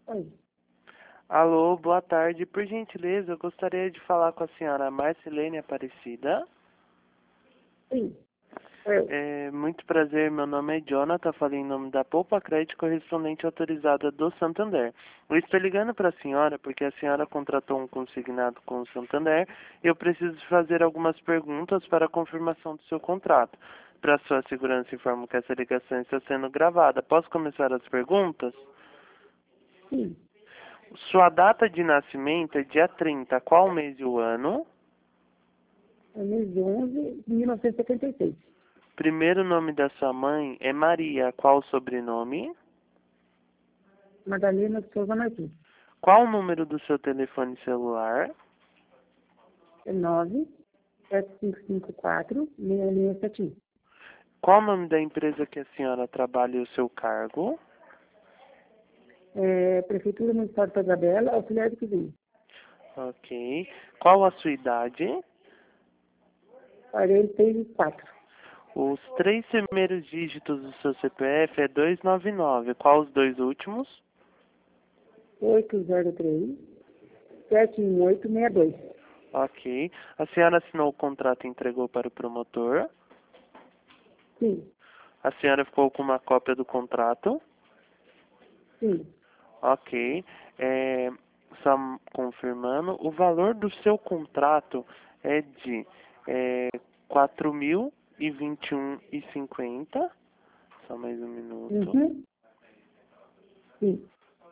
Oi. Alô, boa tarde. Por gentileza, eu gostaria de falar com a senhora Marcilene Aparecida. Sim. Eu. Muito prazer, meu nome é Jonathan, falei em nome da Poupa Crédito correspondente autorizada do Santander. Eu estou ligando para a senhora porque a senhora contratou um consignado com o Santander e eu preciso fazer algumas perguntas para a confirmação do seu contrato. Para sua segurança, informo que essa ligação está sendo gravada. Posso começar as perguntas? Sim. Sua data de nascimento é dia 30. Qual mês e o ano? É mês de 11 de 1976. Primeiro nome da sua mãe é Maria. Qual o sobrenome? Madalena Souza Martins. Qual o número do seu telefone celular? É 97554-6671. Qual o nome da empresa que a senhora trabalha e o seu cargo? Prefeitura Municipal de Isabela, auxiliar de cozinha. Ok. Qual a sua idade? 44. Os três primeiros dígitos do seu CPF é 299. Qual os dois últimos? 803-71862. Ok. A senhora assinou o contrato e entregou para o promotor? Sim. A senhora ficou com uma cópia do contrato? Sim. Ok. Só confirmando, o valor do seu contrato é de 4.021,50. Só mais um minuto. Uhum. Sim.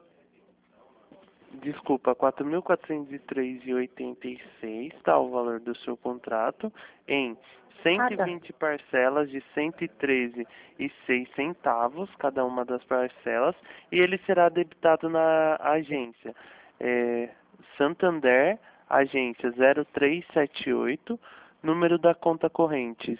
Desculpa, 4.403,86, tá o valor do seu contrato, em Ah, tá. 120 parcelas de 113,06 cada uma das parcelas, e ele será debitado na agência Santander, agência 0378, número da conta corrente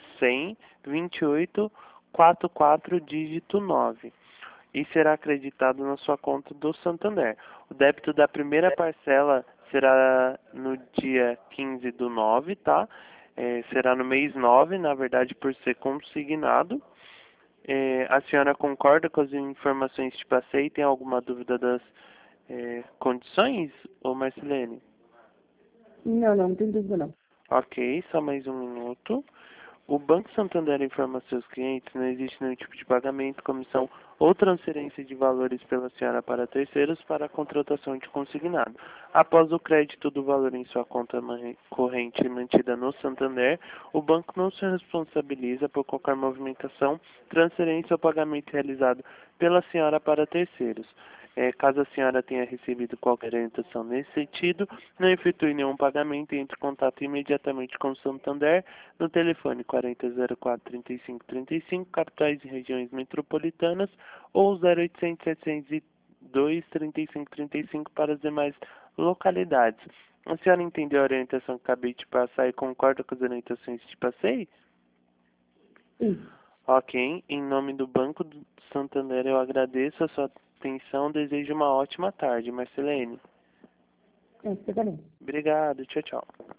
100 2844, dígito 9, e será acreditado na sua conta do Santander. O débito da primeira parcela será no dia 15/9, tá? Será no mês 9, na verdade, por ser consignado. A senhora concorda com as informações que passei? Tem alguma dúvida das condições, ô Marcelene? Não tem dúvida não. Ok, só mais um minuto. O Banco Santander informa a seus clientes não existe nenhum tipo de pagamento, comissão ou transferência de valores pela senhora para terceiros para a contratação de consignado. Após o crédito do valor em sua conta corrente mantida no Santander, o banco não se responsabiliza por qualquer movimentação, transferência ou pagamento realizado pela senhora para terceiros. Caso a senhora tenha recebido qualquer orientação nesse sentido, não efetue nenhum pagamento e entre em contato imediatamente com o Santander no telefone 4004-3535, capitais e regiões metropolitanas, ou 0800-702-3535 para as demais localidades. A senhora entendeu a orientação que acabei de passar e concorda com as orientações que te passei? Sim. Ok, em nome do Banco do Santander eu agradeço a sua atenção, desejo uma ótima tarde, Marcelene. Você também. Obrigado, tchau, tchau.